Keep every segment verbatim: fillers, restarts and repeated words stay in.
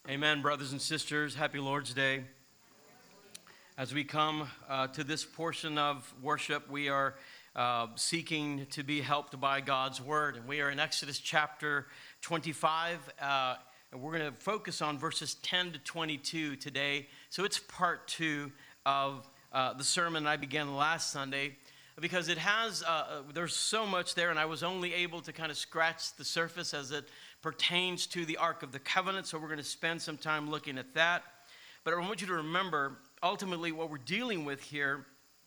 Amen, brothers and sisters. Happy Lord's Day. As we come uh, to this portion of worship, we are uh, seeking to be helped by God's Word. And we are in Exodus chapter twenty-five, uh, and we're going to focus on verses ten to twenty-two today. So it's part two of uh, the sermon I began last Sunday, because it has, uh, there's so much there, and I was only able to kind of scratch the surface as it pertains to the Ark of the Covenant, so we're going to spend some time looking at that. But I want you to remember, ultimately what we're dealing with here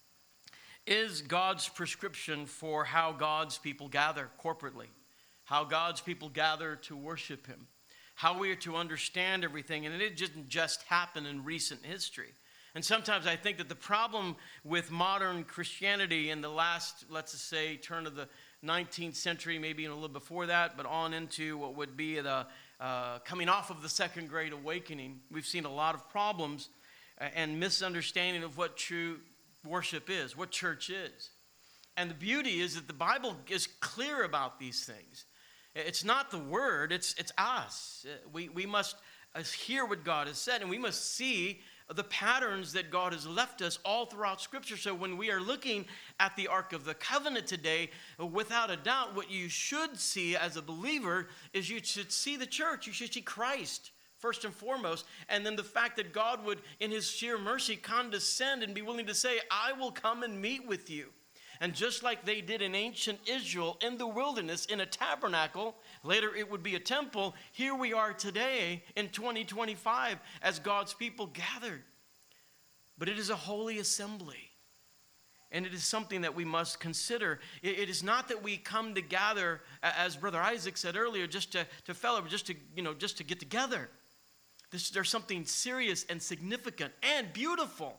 is God's prescription for how God's people gather corporately, how God's people gather to worship Him, how we are to understand everything, and it didn't just happen in recent history. And sometimes I think that the problem with modern Christianity in the last, let's just say, turn of the nineteenth century, maybe a little before that, but on into what would be the uh, coming off of the Second Great Awakening, we've seen a lot of problems and misunderstanding of what true worship is, what church is. And the beauty is that the Bible is clear about these things. It's not the Word, it's it's us. We, we must hear what God has said, and we must see the patterns that God has left us all throughout Scripture. So when we are looking at the Ark of the Covenant today, without a doubt, what you should see as a believer is you should see the church. You should see Christ first and foremost. And then the fact that God would, in His sheer mercy, condescend and be willing to say, I will come and meet with you. And just like they did in ancient Israel in the wilderness in a tabernacle, later it would be a temple, here we are today in twenty twenty-five as God's people gathered. But it is a holy assembly. And it is something that we must consider. It is not that we come to gather, as Brother Isaac said earlier, just to, to fellowship, just to, you know, just to get together. This, there's something serious and significant and beautiful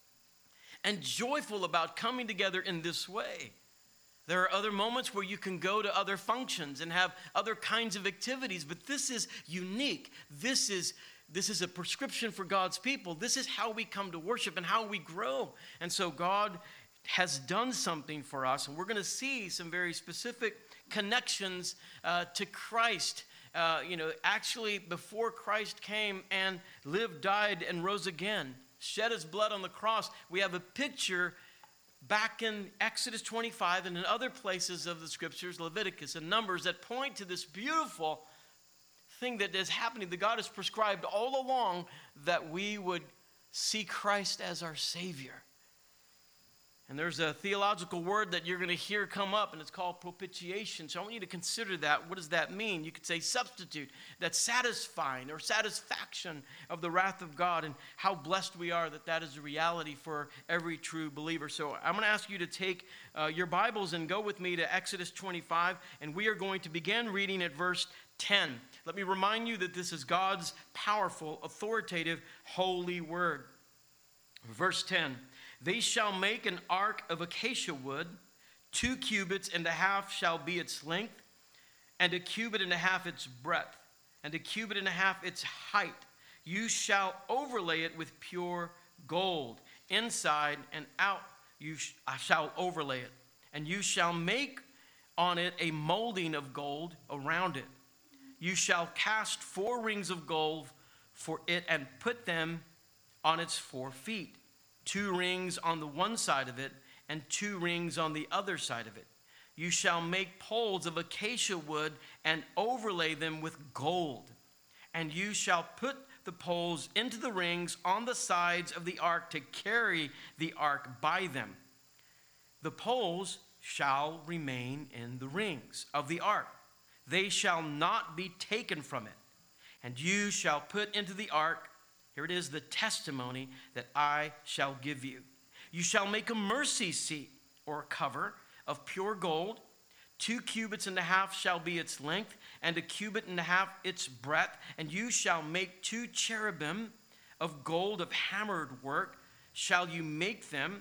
and joyful about coming together in this way. There are other moments where you can go to other functions and have other kinds of activities, but this is unique. This is, this is a prescription for God's people. This is how we come to worship and how we grow. And so God has done something for us, and we're going to see some very specific connections uh, to Christ. Uh, you know, actually, before Christ came and lived, died, and rose again, shed His blood on the cross, we have a picture back in Exodus twenty-five and in other places of the Scriptures, Leviticus and Numbers, that point to this beautiful thing that is happening, that God has prescribed all along, that we would see Christ as our Savior. And there's a theological word that you're going to hear come up, and it's called propitiation. So I want you to consider that. What does that mean? You could say substitute. That's satisfying or satisfaction of the wrath of God, and how blessed we are that that is a reality for every true believer. So I'm going to ask you to take uh, your Bibles and go with me to Exodus twenty-five, and we are going to begin reading at verse ten. Let me remind you that this is God's powerful, authoritative, holy word. Verse ten. They shall make an ark of acacia wood, two cubits and a half shall be its length, and a cubit and a half its breadth, and a cubit and a half its height. You shall overlay it with pure gold. Inside and out you sh- I shall overlay it. And you shall make on it a molding of gold around it. You shall cast four rings of gold for it and put them on its four feet. Two rings on the one side of it, and two rings on the other side of it. You shall make poles of acacia wood and overlay them with gold. And you shall put the poles into the rings on the sides of the ark to carry the ark by them. The poles shall remain in the rings of the ark. They shall not be taken from it. And you shall put into the ark, here it is, the testimony that I shall give you. You shall make a mercy seat or a cover of pure gold. Two cubits and a half shall be its length, and a cubit and a half its breadth. And you shall make two cherubim of gold of hammered work. Shall you make them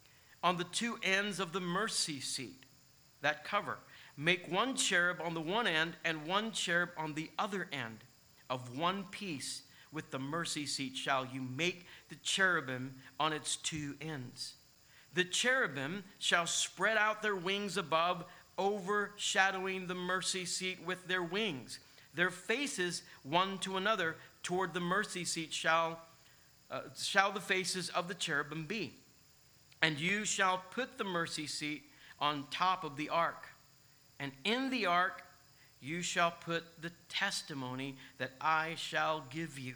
on the two ends of the mercy seat, that cover. Make one cherub on the one end and one cherub on the other end. Of one piece with the mercy seat shall you make the cherubim on its two ends. The cherubim shall spread out their wings above, overshadowing the mercy seat with their wings. Their faces one to another toward the mercy seat shall, uh, shall the faces of the cherubim be. And you shall put the mercy seat on top of the ark. And in the ark you shall put the testimony that I shall give you.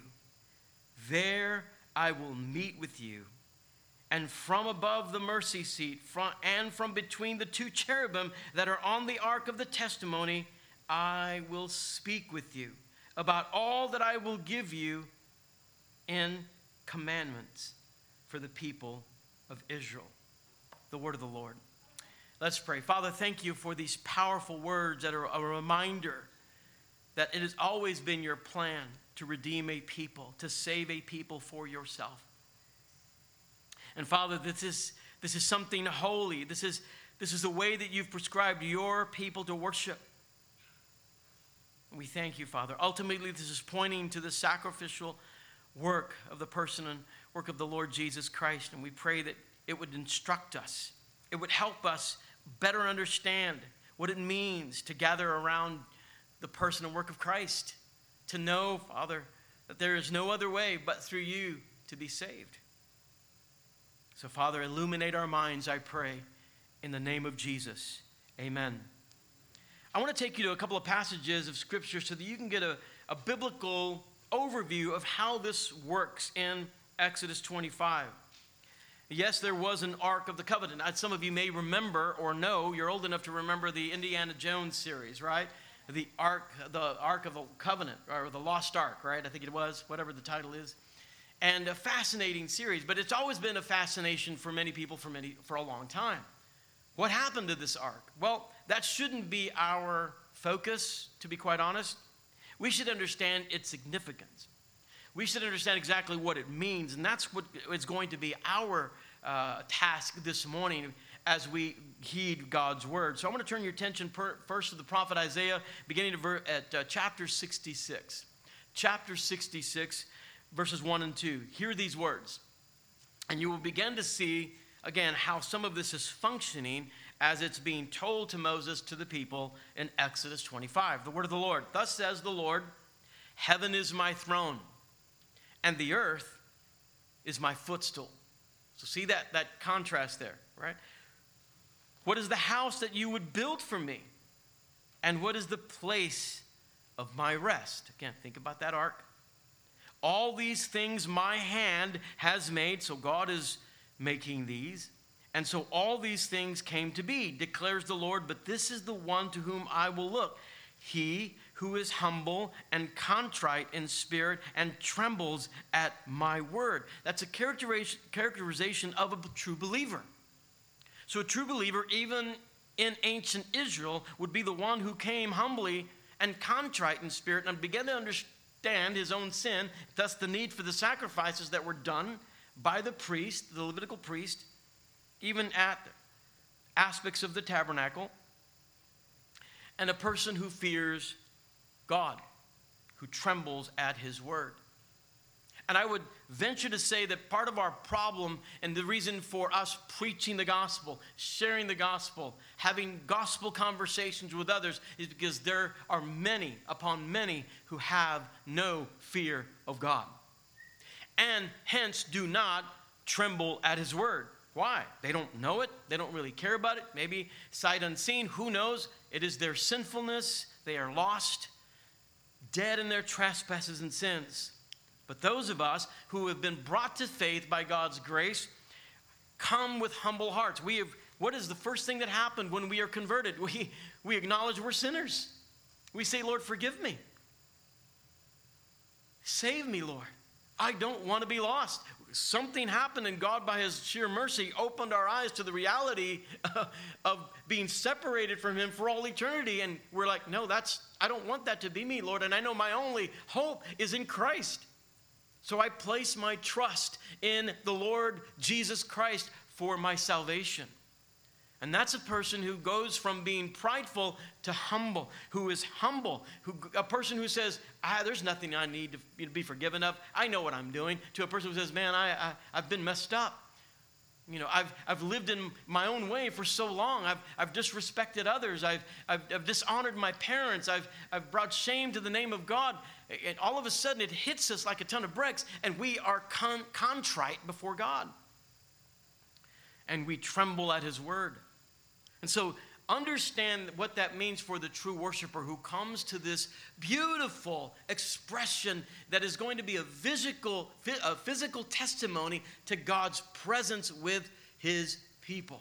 There I will meet with you. And from above the mercy seat from, and from between the two cherubim that are on the ark of the testimony, I will speak with you about all that I will give you in commandments for the people of Israel. The word of the Lord. Let's pray. Father, thank you for these powerful words that are a reminder that it has always been your plan to redeem a people, to save a people for yourself. And Father, this is, this is something holy. This is, this is the way that you've prescribed your people to worship. And we thank you, Father. Ultimately, this is pointing to the sacrificial work of the person and work of the Lord Jesus Christ. And we pray that it would instruct us. It would help us better understand what it means to gather around the person and work of Christ. To know, Father, that there is no other way but through you to be saved. So, Father, illuminate our minds, I pray, in the name of Jesus. Amen. I want to take you to a couple of passages of Scripture so that you can get a, a biblical overview of how this works in Exodus twenty-five. Yes, there was an Ark of the Covenant. As some of you may remember or know, you're old enough to remember the Indiana Jones series, right? The Ark, the Ark of the Covenant, or the Lost Ark, right? I think it was, whatever the title is. And a fascinating series, but it's always been a fascination for many people for many for a long time. What happened to this ark? Well, that shouldn't be our focus, to be quite honest. We should understand its significance. We should understand exactly what it means, and that's what is going to be our uh, task this morning as we heed God's word. So I want to turn your attention per, first to the prophet Isaiah, beginning ver- at uh, chapter sixty-six. Chapter sixty-six. Verses one and two. Hear these words. And you will begin to see, again, how some of this is functioning as it's being told to Moses, to the people in Exodus twenty-five. The word of the Lord. Thus says the Lord, heaven is my throne, and the earth is my footstool. So see that, that contrast there, right? What is the house that you would build for me? And what is the place of my rest? Again, think about that ark. All these things my hand has made, so God is making these. And so all these things came to be, declares the Lord, but this is the one to whom I will look. He who is humble and contrite in spirit and trembles at my word. That's a characterization, characterization of a true believer. So a true believer, even in ancient Israel, would be the one who came humbly and contrite in spirit and began to understand his own sin, thus the need for the sacrifices that were done by the priest, the Levitical priest, even at aspects of the tabernacle, and a person who fears God, who trembles at his word. And I would venture to say that part of our problem and the reason for us preaching the gospel, sharing the gospel, having gospel conversations with others is because there are many upon many who have no fear of God. And hence do not tremble at his word. Why? They don't know it. They don't really care about it. Maybe sight unseen. Who knows? It is their sinfulness. They are lost, dead in their trespasses and sins. But those of us who have been brought to faith by God's grace come with humble hearts. We have, what is the first thing that happened when we are converted? We, we acknowledge we're sinners. We say, Lord, forgive me. Save me, Lord. I don't want to be lost. Something happened, and God, by his sheer mercy, opened our eyes to the reality uh, of being separated from him for all eternity. And we're like, no, that's, I don't want that to be me, Lord. And I know my only hope is in Christ. So I place my trust in the Lord Jesus Christ for my salvation. And that's a person who goes from being prideful to humble, who is humble, who, a person who says, ah, there's nothing I need to be forgiven of. I know what I'm doing. To a person who says, man, I, I, I've been messed up. You know, I've, I've lived in my own way for so long. I've, I've disrespected others. I've, I've, I've dishonored my parents. I've, I've brought shame to the name of God. And all of a sudden it hits us like a ton of bricks, and we are con- contrite before God. And we tremble at his word. And so understand what that means for the true worshiper who comes to this beautiful expression that is going to be a physical, a physical testimony to God's presence with his people.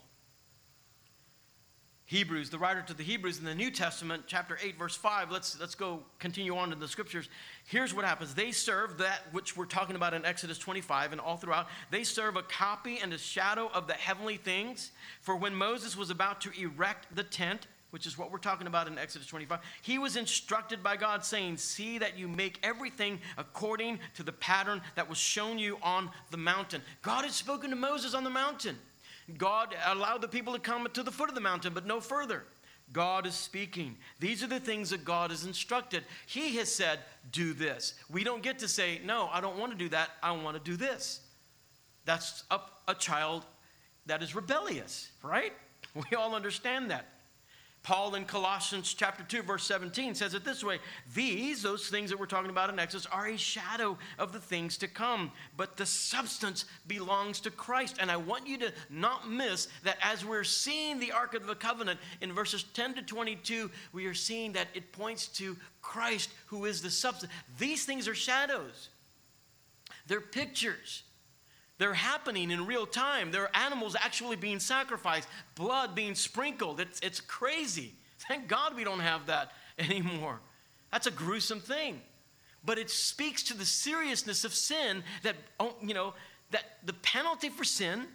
Hebrews, the writer to the Hebrews in the New Testament, chapter eight, verse five. Let's, let's go continue on in the scriptures. Here's what happens. They serve that which we're talking about in Exodus twenty-five and all throughout. They serve a copy and a shadow of the heavenly things. For when Moses was about to erect the tent, which is what we're talking about in Exodus twenty-five, he was instructed by God, saying, see that you make everything according to the pattern that was shown you on the mountain. God had spoken to Moses on the mountain. God allowed the people to come to the foot of the mountain, but no further. God is speaking. These are the things that God has instructed. He has said, do this. We don't get to say, no, I don't want to do that. I want to do this. That's a, a child that is rebellious, right? We all understand that. Paul in Colossians chapter two, verse seventeen says it this way. These, those things that we're talking about in Exodus, are a shadow of the things to come, but the substance belongs to Christ. And I want you to not miss that as we're seeing the Ark of the Covenant in verses ten to twenty-two, we are seeing that it points to Christ, who is the substance. These things are shadows. They're pictures. They're happening in real time. There are animals actually being sacrificed, blood being sprinkled. It's, it's crazy. Thank God we don't have that anymore. That's a gruesome thing. But it speaks to the seriousness of sin, that, you know, that the penalty for sin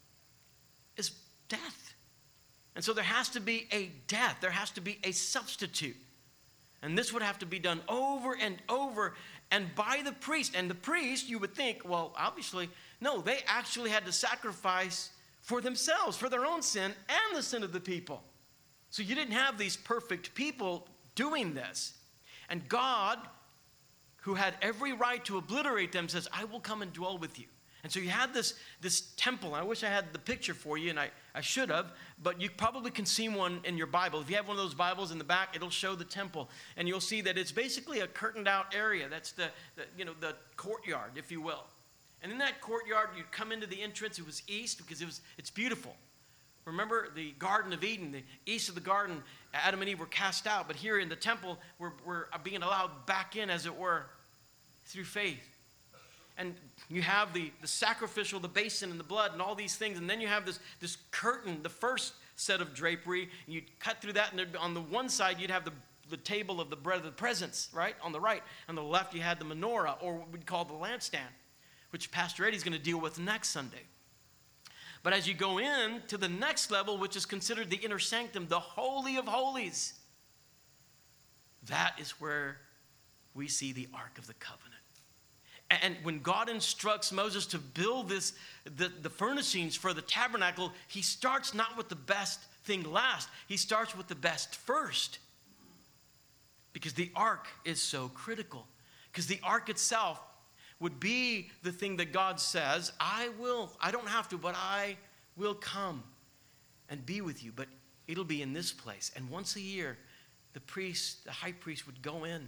is death. And so there has to be a death. There has to be a substitute. And this would have to be done over and over and by the priest. And the priest, you would think, well, obviously, no, they actually had to sacrifice for themselves, for their own sin and the sin of the people. So you didn't have these perfect people doing this. And God, who had every right to obliterate them, says, I will come and dwell with you. And so you had this, this temple. I wish I had the picture for you, and I, I should have, but you probably can see one in your Bible. If you have one of those Bibles in the back, it'll show the temple. And you'll see that it's basically a curtained out area. That's the, the you know, the courtyard, if you will. And in that courtyard, you'd come into the entrance. It was east because it was it's beautiful. Remember the Garden of Eden, the east of the garden, Adam and Eve were cast out. But here in the temple, we're, we're being allowed back in, as it were, through faith. And you have the, the sacrificial, the basin and the blood and all these things. And then you have this, this curtain, the first set of drapery. And you'd cut through that. And on the one side, you'd have the, the table of the bread of the presence, right? On the right. On the left, you had the menorah, or what we'd call the lampstand, which Pastor Eddie's going to deal with next Sunday. But as you go in to the next level, which is considered the inner sanctum, the Holy of Holies, that is where we see the Ark of the Covenant. And when God instructs Moses to build this, the, the furnishings for the tabernacle, he starts not with the best thing last. He starts with the best first. Because the ark is so critical. Because the ark itself would be the thing that God says, I will, I don't have to, but I will come and be with you. But it'll be in this place. And once a year, the priest, the high priest would go in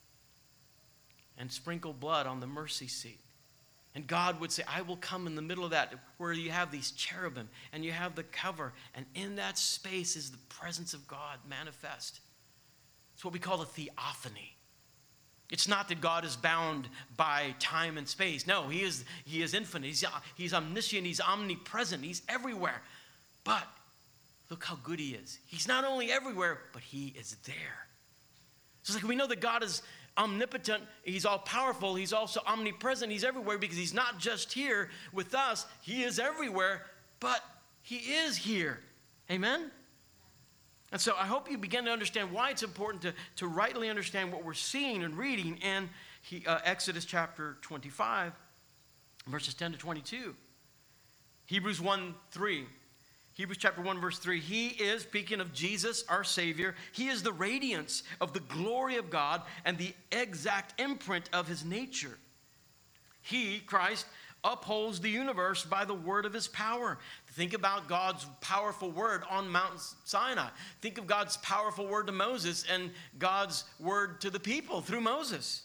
and sprinkle blood on the mercy seat. And God would say, I will come in the middle of that, where you have these cherubim and you have the cover. And in that space is the presence of God manifest. It's what we call a theophany. It's not that God is bound by time and space. No, he is, he is infinite. He's, he's omniscient. He's omnipresent. He's everywhere. But look how good he is. He's not only everywhere, but he is there. So it's like we know that God is omnipotent, he's all powerful, he's also omnipresent, he's everywhere, because he's not just here with us, he is everywhere, but he is here. Amen? And so I hope you begin to understand why it's important to, to rightly understand what we're seeing and reading in he, uh, Exodus chapter twenty-five, verses ten to twenty-two. Hebrews one three. Hebrews chapter one, verse three, he is, speaking of Jesus, our Savior, he is the radiance of the glory of God and the exact imprint of his nature. He, Christ, upholds the universe by the word of his power. Think about God's powerful word on Mount Sinai. Think of God's powerful word to Moses and God's word to the people through Moses.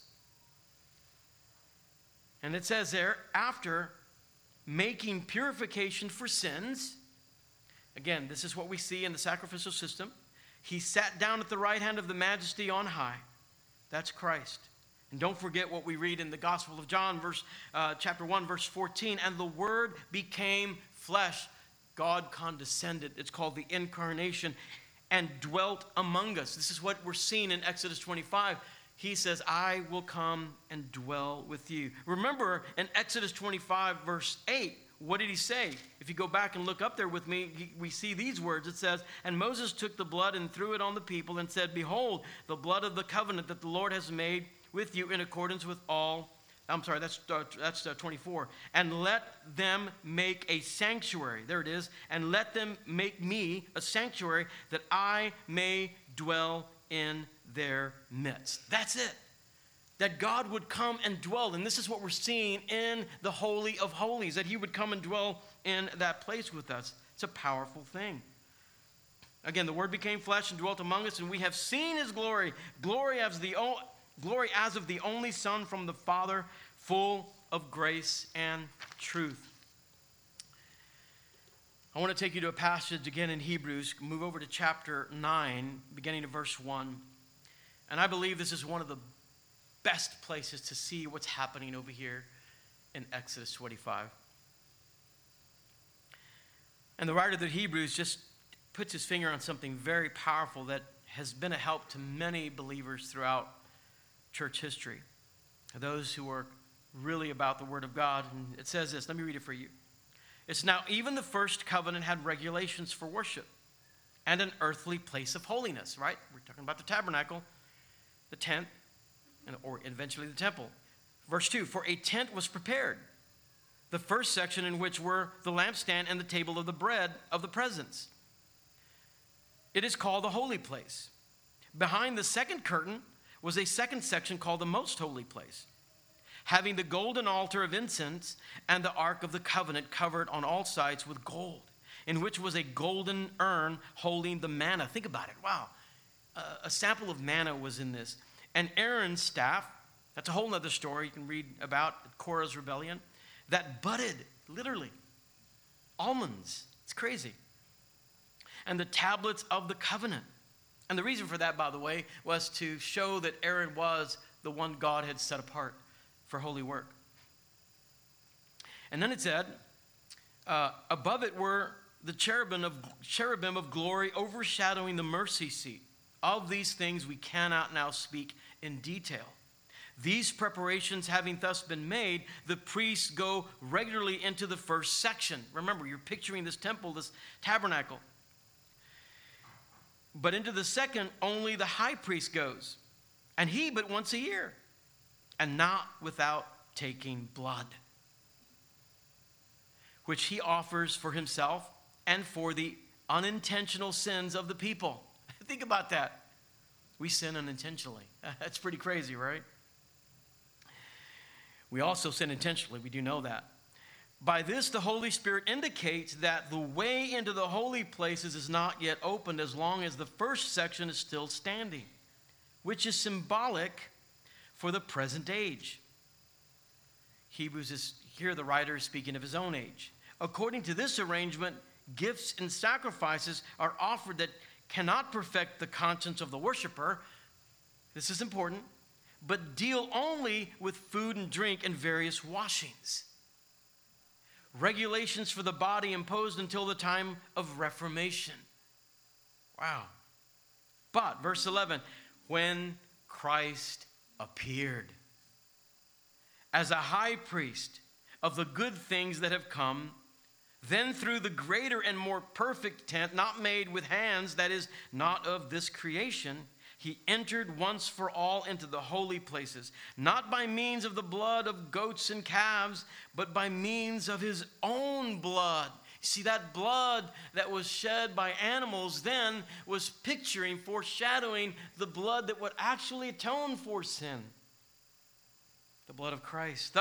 And it says there, after making purification for sins, again, this is what we see in the sacrificial system. He sat down at the right hand of the Majesty on high. That's Christ. And don't forget what we read in the Gospel of John, verse, uh, chapter one, verse fourteen. And the Word became flesh. God condescended. It's called the incarnation. And dwelt among us. This is what we're seeing in Exodus twenty-five. He says, I will come and dwell with you. Remember in Exodus twenty-five, verse eight, what did he say? If you go back and look up there with me, we see these words. It says, and Moses took the blood and threw it on the people and said, behold, the blood of the covenant that the Lord has made with you in accordance with all. I'm sorry, that's, uh, that's uh, twenty-four. And let them make a sanctuary. There it is. And let them make me a sanctuary that I may dwell in their midst. That's it. That God would come and dwell. And this is what we're seeing in the Holy of Holies, that he would come and dwell in that place with us. It's a powerful thing. Again, the Word became flesh and dwelt among us, and we have seen his glory. Glory as, the, glory as of the only Son from the Father, full of grace and truth. I want to take you to a passage again in Hebrews. Move over to chapter nine, beginning of verse one. And I believe this is one of the best places to see what's happening over here in Exodus twenty-five. And the writer of the Hebrews just puts his finger on something very powerful that has been a help to many believers throughout church history. Those who are really about the Word of God. And it says this, let me read it for you. It's now even the first covenant had regulations for worship and an earthly place of holiness, right? We're talking about the tabernacle, the tent, and, or eventually the temple. Verse two, for a tent was prepared. The first section in which were the lampstand and the table of the bread of the presence. It is called the holy place. Behind the second curtain was a second section called the most holy place, having the golden altar of incense and the ark of the covenant covered on all sides with gold, in which was a golden urn holding the manna. Think about it. Wow. Uh, a sample of manna was in this. And Aaron's staff, that's a whole other story you can read about, Korah's rebellion, that budded, literally, almonds. It's crazy. And the tablets of the covenant. And the reason for that, by the way, was to show that Aaron was the one God had set apart for holy work. And then it said, uh, above it were the cherubim of, cherubim of glory overshadowing the mercy seat. Of these things we cannot now speak in detail. These preparations having thus been made, the priests go regularly into the first section. Remember, you're picturing this temple, this tabernacle. But into the second, only the high priest goes, and he but once a year, and not without taking blood, which he offers for himself and for the unintentional sins of the people. Think about that. We sin unintentionally. That's pretty crazy, right? We also sin intentionally. We do know that. By this, the Holy Spirit indicates that the way into the holy places is not yet opened as long as the first section is still standing, which is symbolic for the present age. Hebrews is here, the writer is speaking of his own age. According to this arrangement, gifts and sacrifices are offered that cannot perfect the conscience of the worshiper. This is important, but deal only with food and drink and various washings. Regulations for the body imposed until the time of Reformation. Wow. But, verse eleven, when Christ appeared as a high priest of the good things that have come, then through the greater and more perfect tent, not made with hands, that is, not of this creation, he entered once for all into the holy places, not by means of the blood of goats and calves, but by means of his own blood. See, that blood that was shed by animals then was picturing, foreshadowing the blood that would actually atone for sin. The blood of Christ. Thus,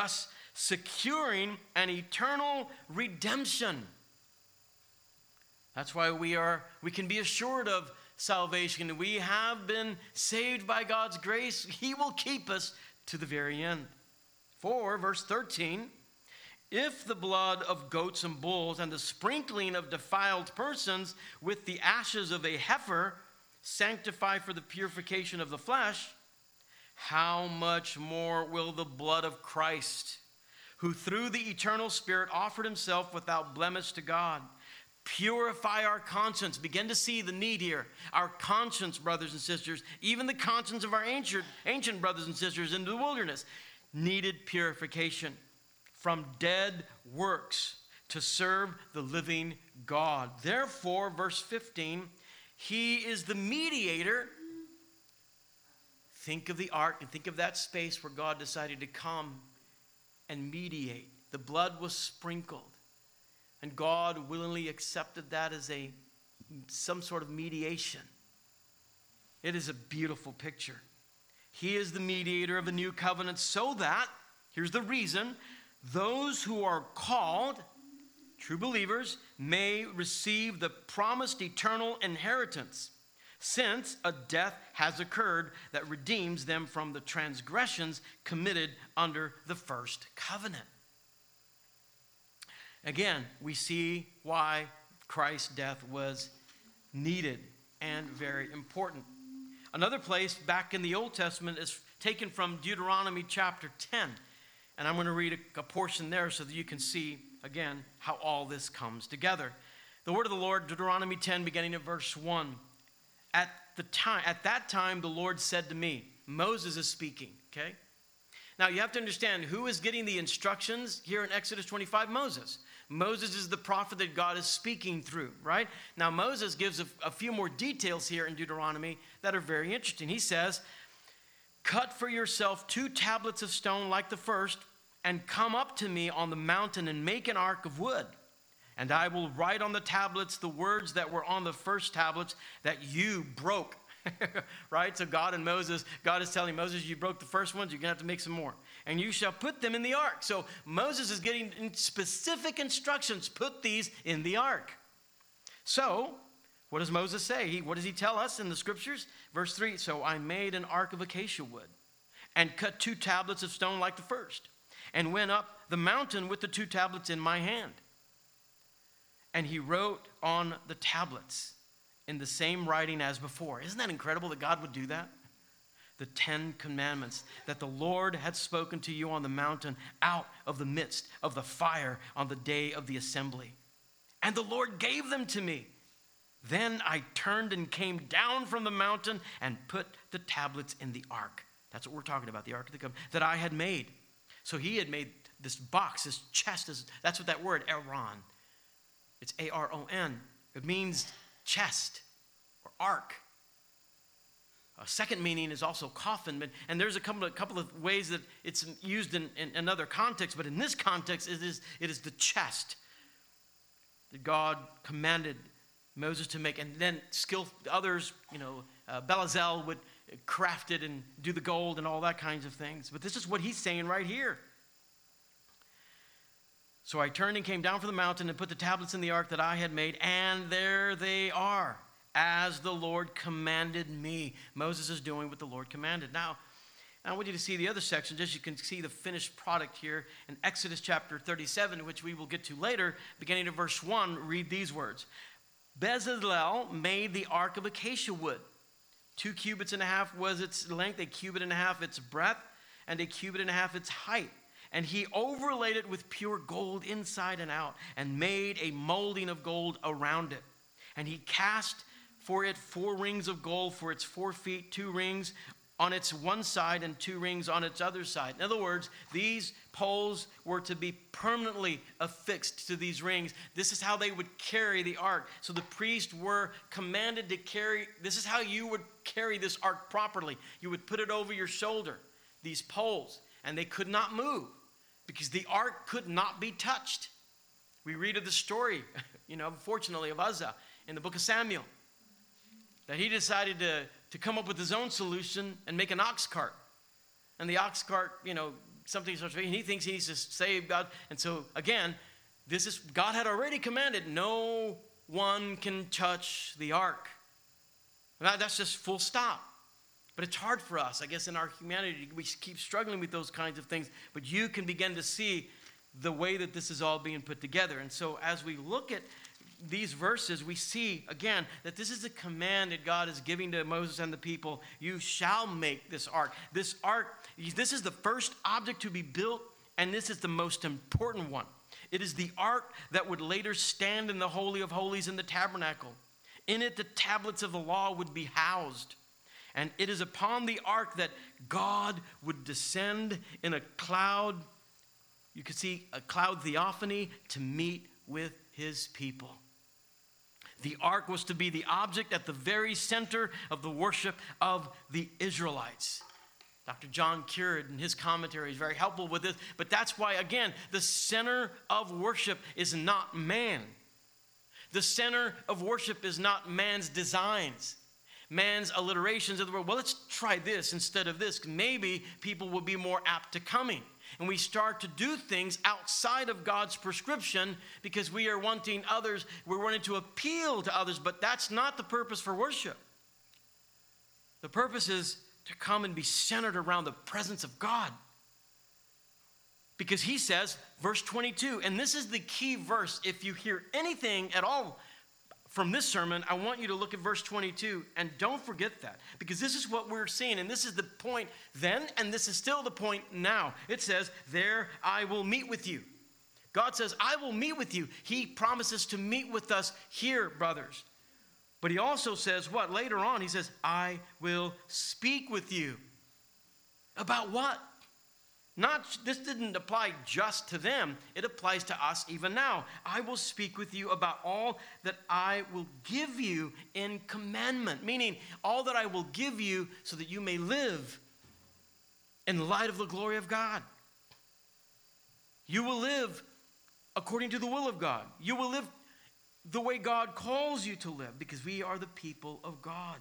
securing an eternal redemption. That's why we are we can be assured of salvation. We have been saved by God's grace. He will keep us to the very end. For, verse thirteen, if the blood of goats and bulls and the sprinkling of defiled persons with the ashes of a heifer sanctify for the purification of the flesh, how much more will the blood of Christ, who through the eternal Spirit offered himself without blemish to God, purify our conscience? Begin to see the need here. Our conscience, brothers and sisters, even the conscience of our ancient, ancient brothers and sisters in the wilderness, needed purification from dead works to serve the living God. Therefore, verse fifteen, he is the mediator. Think of the ark and think of that space where God decided to come and mediate. The blood was sprinkled. And God willingly accepted that as a some sort of mediation. It is a beautiful picture. He is the mediator of the new covenant so that, here's the reason, those who are called, true believers, may receive the promised eternal inheritance, since a death has occurred that redeems them from the transgressions committed under the first covenant. Again, we see why Christ's death was needed and very important. Another place back in the Old Testament is taken from Deuteronomy chapter ten. And I'm going to read a, a portion there so that you can see, again, how all this comes together. The word of the Lord, Deuteronomy ten, beginning at verse one. At the time, at that time, the Lord said to me, Moses is speaking, okay? Now, you have to understand who is getting the instructions here in Exodus twenty-five? Moses. Moses is the prophet that God is speaking through, right? Now, Moses gives a, a few more details here in Deuteronomy that are very interesting. He says, cut for yourself two tablets of stone like the first, and come up to me on the mountain and make an ark of wood. And I will write on the tablets the words that were on the first tablets that you broke. Right? So God and Moses, God is telling Moses, you broke the first ones, you're going to have to make some more. And you shall put them in the ark. So Moses is getting specific instructions. Put these in the ark. So what does Moses say? He, what does he tell us in the scriptures? Verse three, so I made an ark of acacia wood and cut two tablets of stone like the first, and went up the mountain with the two tablets in my hand. And he wrote on the tablets in the same writing as before. Isn't that incredible that God would do that? The Ten Commandments that the Lord had spoken to you on the mountain out of the midst of the fire on the day of the assembly. And the Lord gave them to me. Then I turned and came down from the mountain and put the tablets in the ark. That's what we're talking about, the ark of the covenant that I had made. So he had made this box, this chest. This, that's what that word, Aaron. It's A R O N. It means chest or ark. A second meaning is also coffin. But, and there's a couple of, couple of ways that it's used in, in another context. But in this context, it is, it is the chest that God commanded Moses to make. And then skill others, you know, uh, Bezalel would craft it and do the gold and all that kinds of things. But this is what he's saying right here. So I turned and came down from the mountain and put the tablets in the ark that I had made, and there they are, as the Lord commanded me. Moses is doing what the Lord commanded. Now, I want you to see the other section, just so you can see the finished product here in Exodus chapter thirty-seven, which we will get to later, beginning of verse one. Read these words. Bezalel made the ark of acacia wood. Two cubits and a half was its length, a cubit and a half its breadth, and a cubit and a half its height. And he overlaid it with pure gold inside and out, and made a molding of gold around it. And he cast for it four rings of gold for its four feet, two rings on its one side and two rings on its other side. In other words, these poles were to be permanently affixed to these rings. This is how they would carry the ark. So the priests were commanded to carry, this is how you would carry this ark properly. You would put it over your shoulder, these poles, and they could not move, because the ark could not be touched. We read of the story, you know, unfortunately, of Uzzah in the book of Samuel, that he decided to, to come up with his own solution and make an ox cart. And the ox cart, you know, something starts, and he thinks he needs to save God. And so, again, this is, God had already commanded, no one can touch the ark. That, that's just full stop. But it's hard for us, I guess, in our humanity. We keep struggling with those kinds of things. But you can begin to see the way that this is all being put together. And so as we look at these verses, we see, again, that this is a command that God is giving to Moses and the people. You shall make this ark. This ark, this is the first object to be built, and this is the most important one. It is the ark that would later stand in the Holy of Holies in the tabernacle. In it, the tablets of the law would be housed. And it is upon the ark that God would descend in a cloud. You could see a cloud theophany to meet with his people. The ark was to be the object at the very center of the worship of the Israelites. Doctor John Currid in his commentary is very helpful with this. But that's why, again, the center of worship is not man. The center of worship is not man's designs, man's alliterations of the word. Well, let's try this instead of this. Maybe people will be more apt to coming. And we start to do things outside of God's prescription because we are wanting others, we're wanting to appeal to others, but that's not the purpose for worship. The purpose is to come and be centered around the presence of God. Because he says, verse twenty-two, and this is the key verse. If you hear anything at all from this sermon, I want you to look at verse twenty-two, and don't forget that, because this is what we're seeing, and this is the point then, and this is still the point now. It says, there I will meet with you. God says, I will meet with you. He promises to meet with us here, brothers. But he also says what? Later on, he says, I will speak with you. About what? Not, this didn't apply just to them. It applies to us even now. I will speak with you about all that I will give you in commandment. Meaning, all that I will give you so that you may live in light of the glory of God. You will live according to the will of God. You will live the way God calls you to live, because we are the people of God.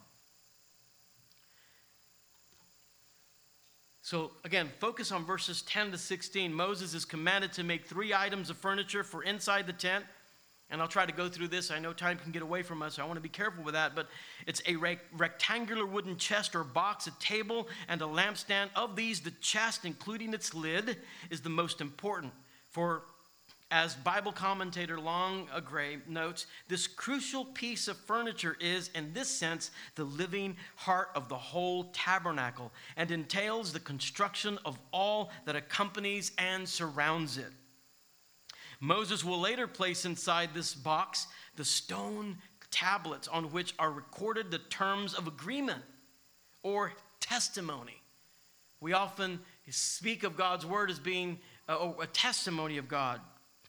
So again, focus on verses ten to sixteen. Moses is commanded to make three items of furniture for inside the tent. And I'll try to go through this. I know time can get away from us, so I want to be careful with that. But it's a rec- rectangular wooden chest or box, a table, and a lampstand. Of these, the chest, including its lid, is the most important. For as Bible commentator Long Agray notes, this crucial piece of furniture is, in this sense, the living heart of the whole tabernacle and entails the construction of all that accompanies and surrounds it. Moses will later place inside this box the stone tablets on which are recorded the terms of agreement or testimony. We often speak of God's word as being a, a testimony of God.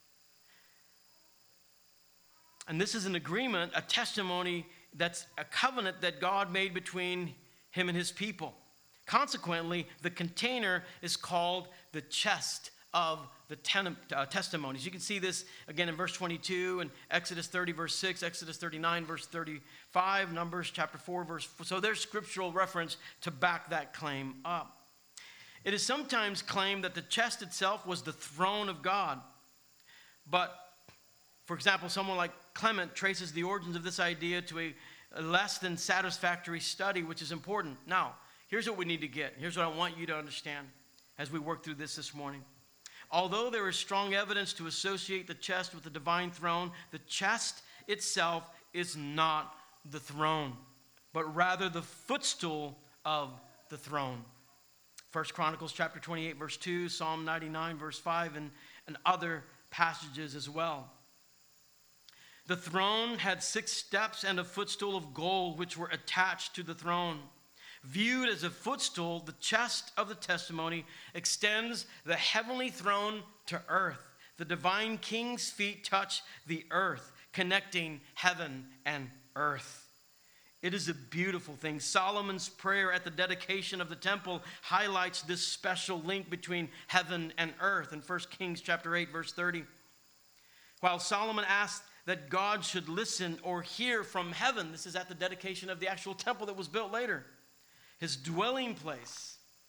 And this is an agreement, a testimony that's a covenant that God made between him and his people. Consequently, the container is called the chest of the ten, uh, testimonies. You can see this again in verse twenty-two, and Exodus thirty, verse six, Exodus thirty-nine, verse thirty-five, Numbers chapter four, verse four. So there's scriptural reference to back that claim up. It is sometimes claimed that the chest itself was the throne of God. But, for example, someone like Clement traces the origins of this idea to a, a less than satisfactory study, which is important. Now, here's what we need to get. Here's what I want you to understand as we work through this this morning. Although there is strong evidence to associate the chest with the divine throne, the chest itself is not the throne, but rather the footstool of the throne. First Chronicles chapter twenty-eight, verse two, Psalm ninety-nine, verse five, and, and other passages as well. The throne had six steps and a footstool of gold which were attached to the throne. Viewed as a footstool, the chest of the testimony extends the heavenly throne to earth. The divine king's feet touch the earth, connecting heaven and earth. It is a beautiful thing. Solomon's prayer at the dedication of the temple highlights this special link between heaven and earth in First Kings chapter eight, verse thirty. While Solomon asked that God should listen or hear from heaven, this is at the dedication of the actual temple that was built later. His dwelling place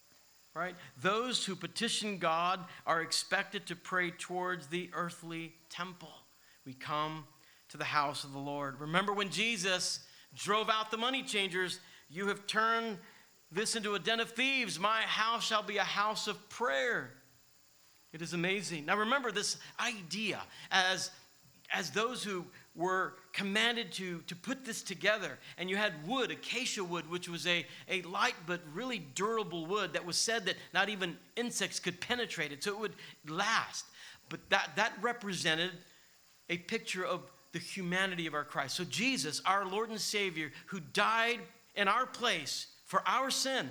right? Those who petition God are expected to pray towards the earthly temple. We come to the house of the Lord. Remember when Jesus drove out the money changers, you have turned this into a den of thieves. My house shall be a house of prayer. It is amazing. Now remember this idea as, as those who were commanded to, to put this together. And you had wood, acacia wood, which was a, a light but really durable wood that was said that not even insects could penetrate it, so it would last. But that, that represented a picture of the humanity of our Christ. So Jesus, our Lord and Savior, who died in our place for our sin,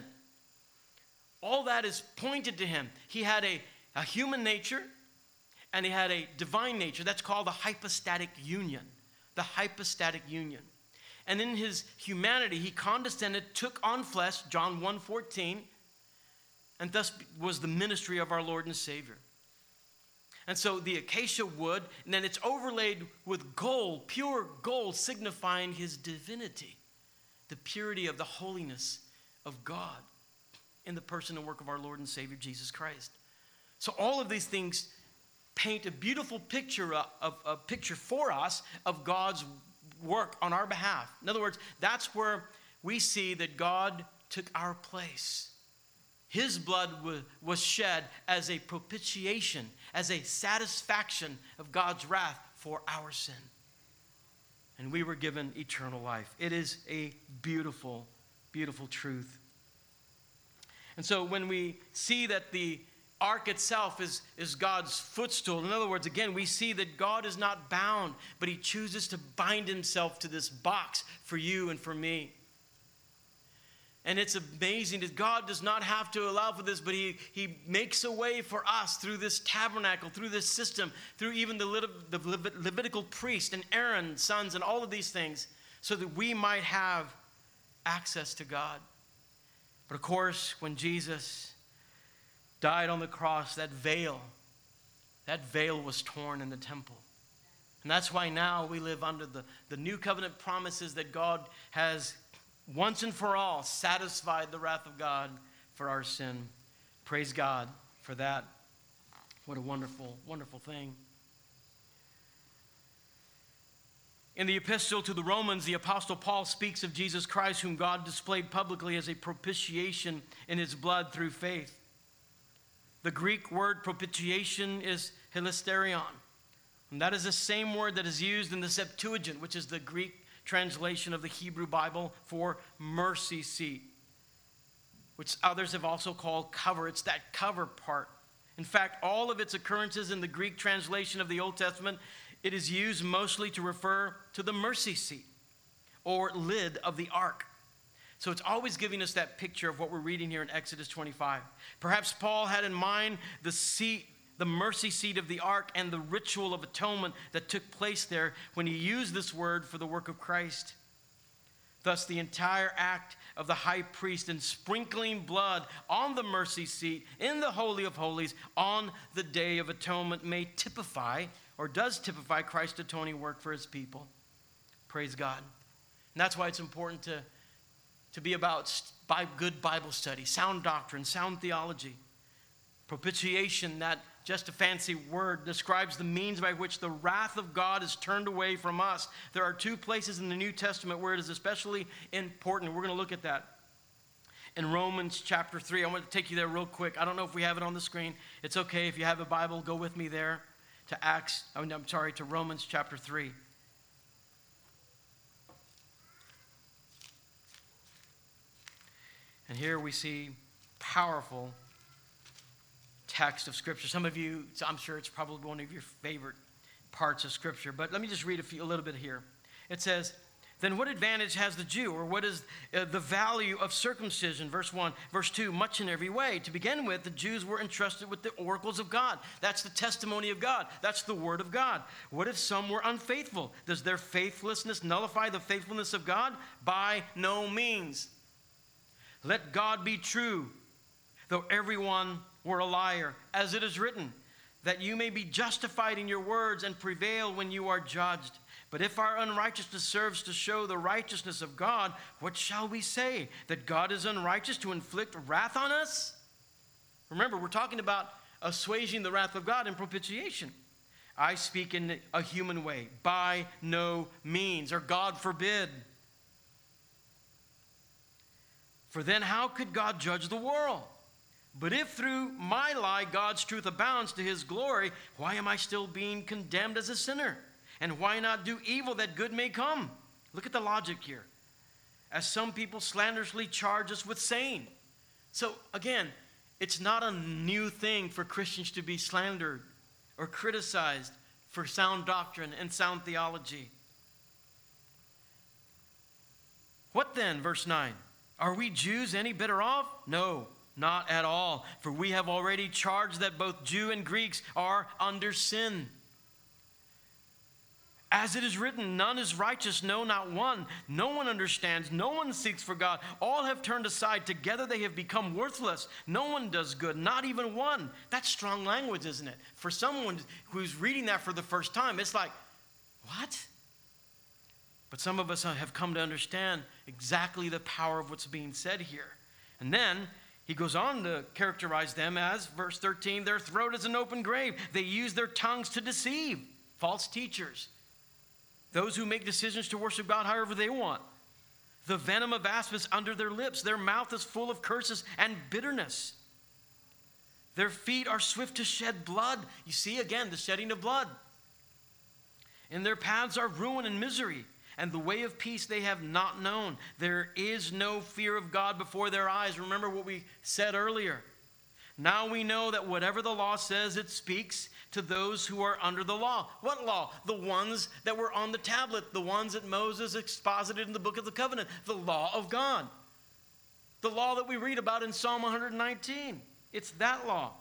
all that is pointed to him. He had a, a human nature and he had a divine nature. That's called the hypostatic union. The hypostatic union. And in his humanity, he condescended, took on flesh, John one fourteen, and thus was the ministry of our Lord and Savior. And so the acacia wood, and then it's overlaid with gold, pure gold, signifying his divinity, the purity of the holiness of God in the person and work of our Lord and Savior, Jesus Christ. So all of these things paint a beautiful picture, of, of, a picture for us of God's work on our behalf. In other words, that's where we see that God took our place. His blood was shed as a propitiation, as a satisfaction of God's wrath for our sin. And we were given eternal life. It is a beautiful, beautiful truth. And so when we see that the ark itself is, is God's footstool, in other words, again, we see that God is not bound, but he chooses to bind himself to this box for you and for me. And it's amazing that God does not have to allow for this, but he, he makes a way for us through this tabernacle, through this system, through even the, Levit- the Levit- Levitical priest and Aaron's sons and all of these things, so that we might have access to God. But of course, when Jesus died on the cross, that veil, that veil was torn in the temple. And that's why now we live under the, the new covenant promises that God has once and for all satisfied the wrath of God for our sin. Praise God for that. What a wonderful, wonderful thing. In the epistle to the Romans, the Apostle Paul speaks of Jesus Christ, whom God displayed publicly as a propitiation in his blood through faith. The Greek word propitiation is hilasterion. And that is the same word that is used in the Septuagint, which is the Greek translation of the Hebrew Bible for mercy seat, which others have also called cover. It's that cover part. In fact, all of its occurrences in the Greek translation of the Old Testament, it is used mostly to refer to the mercy seat or lid of the ark. So it's always giving us that picture of what we're reading here in Exodus twenty-five. Perhaps Paul had in mind the seat, the mercy seat of the ark, and the ritual of atonement that took place there when he used this word for the work of Christ. Thus, the entire act of the high priest in sprinkling blood on the mercy seat in the Holy of Holies on the Day of Atonement may typify, or does typify, Christ's atoning work for his people. Praise God. And that's why it's important to, to be about good Bible study, sound doctrine, sound theology. Propitiation, that just a fancy word, describes the means by which the wrath of God is turned away from us. There are two places in the New Testament where it is especially important. We're going to look at that. In Romans chapter three, I want to take you there real quick. I don't know if we have it on the screen. It's okay if you have a Bible, go with me there to Acts, I mean, I'm sorry, to Romans chapter three. And here we see powerful text of Scripture. Some of you, I'm sure it's probably one of your favorite parts of Scripture, but let me just read a, few, a little bit here. It says, then what advantage has the Jew, or what is uh, the value of circumcision? Verse one. Verse two, much in every way. To begin with, the Jews were entrusted with the oracles of God. That's the testimony of God. That's the word of God. What if some were unfaithful? Does their faithlessness nullify the faithfulness of God? By no means. Let God be true, though everyone were a liar, as it is written, that you may be justified in your words and prevail when you are judged. But if our unrighteousness serves to show the righteousness of God, what shall we say? That God is unrighteous to inflict wrath on us? Remember, we're talking about assuaging the wrath of God and propitiation. I speak in a human way, by no means, or God forbid. For then how could God judge the world? But if through my lie God's truth abounds to his glory, why am I still being condemned as a sinner? And why not do evil that good may come? Look at the logic here. As some people slanderously charge us with saying. So again, it's not a new thing for Christians to be slandered or criticized for sound doctrine and sound theology. What then, verse nine? Are we Jews any better off? No, not at all. For we have already charged that both Jew and Greeks are under sin. As it is written, none is righteous, no, not one. No one understands, no one seeks for God. All have turned aside. Together they have become worthless. No one does good, not even one. That's strong language, isn't it? For someone who's reading that for the first time, it's like, what? But some of us have come to understand exactly the power of what's being said here. And then he goes on to characterize them as, verse thirteen, their throat is an open grave. They use their tongues to deceive. False teachers. Those who make decisions to worship God however they want. The venom of asp is under their lips. Their mouth is full of curses and bitterness. Their feet are swift to shed blood. You see, again, the shedding of blood. And their paths are ruin and misery. And the way of peace they have not known. There is no fear of God before their eyes. Remember what we said earlier. Now we know that whatever the law says, it speaks to those who are under the law. What law? The ones that were on the tablet. The ones that Moses exposited in the book of the covenant. The law of God. The law that we read about in Psalm one nineteen. It's that law.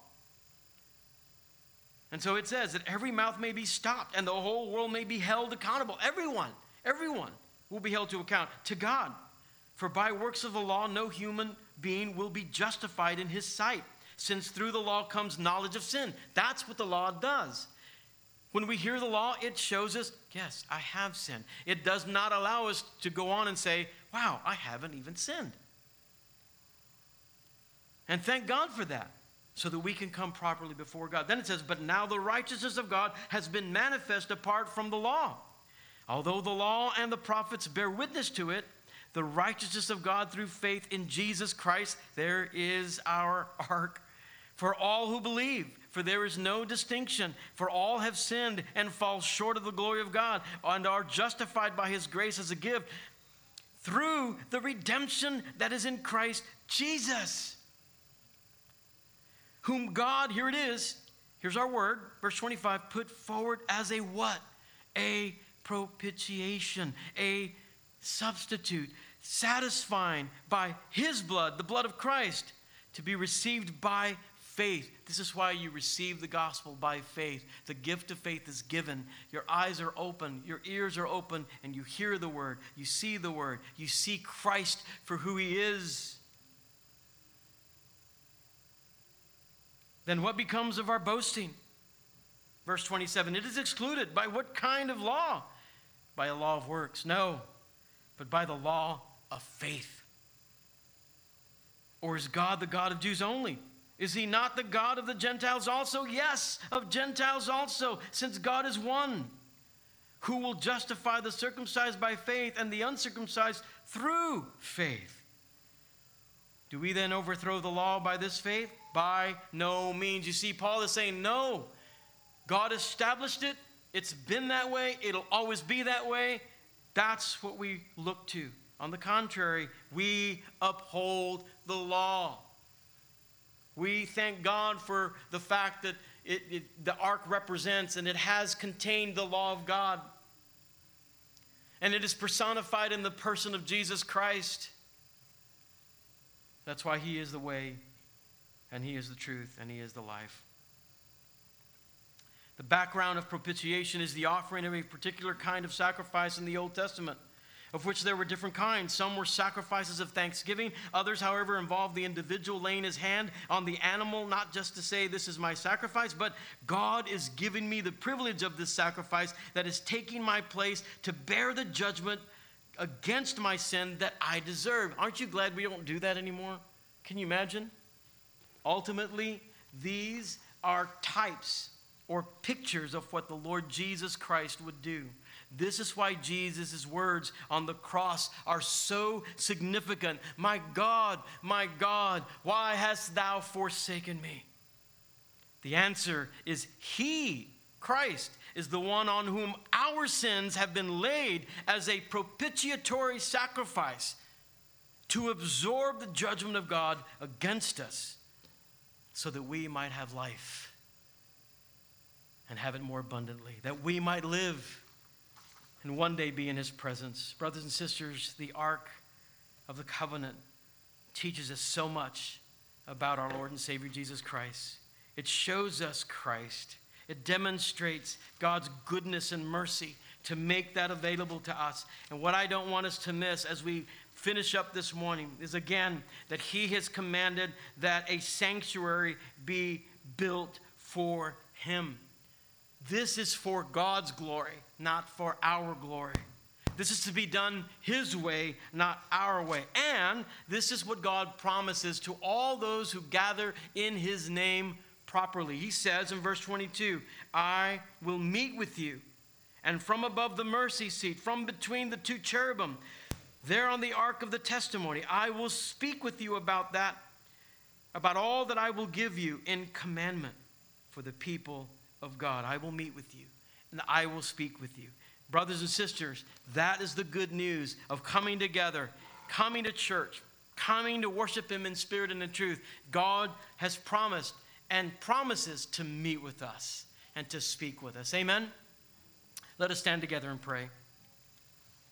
And so it says that every mouth may be stopped and the whole world may be held accountable. Everyone. Everyone will be held to account to God. For by works of the law, no human being will be justified in his sight, since through the law comes knowledge of sin. That's what the law does. When we hear the law, it shows us, yes, I have sinned. It does not allow us to go on and say, wow, I haven't even sinned. And thank God for that, so that we can come properly before God. Then it says, but now the righteousness of God has been manifest apart from the law. Although the law and the prophets bear witness to it, the righteousness of God through faith in Jesus Christ, there is our ark. For all who believe, for there is no distinction, for all have sinned and fall short of the glory of God, and are justified by his grace as a gift through the redemption that is in Christ Jesus. Whom God, here it is, here's our word, verse twenty-five, put forward as a what? A propitiation, a substitute, satisfying by his blood, the blood of Christ, to be received by faith. This is why you receive the gospel by faith. The gift of faith is given. Your eyes are open, your ears are open, and you hear the word, you see the word, you see Christ for who he is. Then what becomes of our boasting? Verse twenty-seven, it is excluded. By what kind of law? By a law of works? No, but by the law of faith. Or is God the God of Jews only? Is he not the God of the Gentiles also? Yes, of Gentiles also, since God is one. Who will justify the circumcised by faith and the uncircumcised through faith? Do we then overthrow the law by this faith? By no means. You see, Paul is saying, no. God established it. It's been that way. It'll always be that way. That's what we look to. On the contrary, we uphold the law. We thank God for the fact that it, it, the ark represents and it has contained the law of God. And it is personified in the person of Jesus Christ. That's why he is the way, and he is the truth, and he is the life. The background of propitiation is the offering of a particular kind of sacrifice in the Old Testament, of which there were different kinds. Some were sacrifices of thanksgiving. Others, however, involved the individual laying his hand on the animal, not just to say, this is my sacrifice, but God is giving me the privilege of this sacrifice that is taking my place to bear the judgment against my sin that I deserve. Aren't you glad we don't do that anymore? Can you imagine? Ultimately, these are types or pictures of what the Lord Jesus Christ would do. This is why Jesus' words on the cross are so significant. My God, my God, why hast thou forsaken me? The answer is He, Christ, is the one on whom our sins have been laid as a propitiatory sacrifice to absorb the judgment of God against us so that we might have life and have it more abundantly, that we might live and one day be in His presence. Brothers and sisters, the Ark of the Covenant teaches us so much about our Lord and Savior Jesus Christ. It shows us Christ. It demonstrates God's goodness and mercy to make that available to us. And what I don't want us to miss as we finish up this morning is, again, that He has commanded that a sanctuary be built for Him. This is for God's glory, not for our glory. This is to be done His way, not our way. And this is what God promises to all those who gather in His name properly. He says in verse twenty-two, I will meet with you, and from above the mercy seat, from between the two cherubim, there on the ark of the testimony, I will speak with you about that, about all that I will give you in commandment for the people of God. I will meet with you, and I will speak with you. Brothers and sisters, that is the good news of coming together, coming to church, coming to worship Him in spirit and in truth. God has promised and promises to meet with us and to speak with us. Amen? Let us stand together and pray.